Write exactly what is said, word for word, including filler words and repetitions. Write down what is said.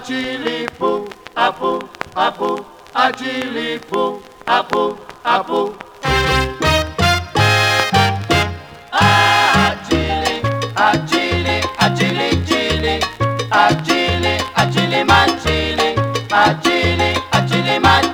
Agilipu, apu, apu, agilipu, apu, apu. Agili, agili, agili, agili, agili, agili, magili, agili, agili, magili.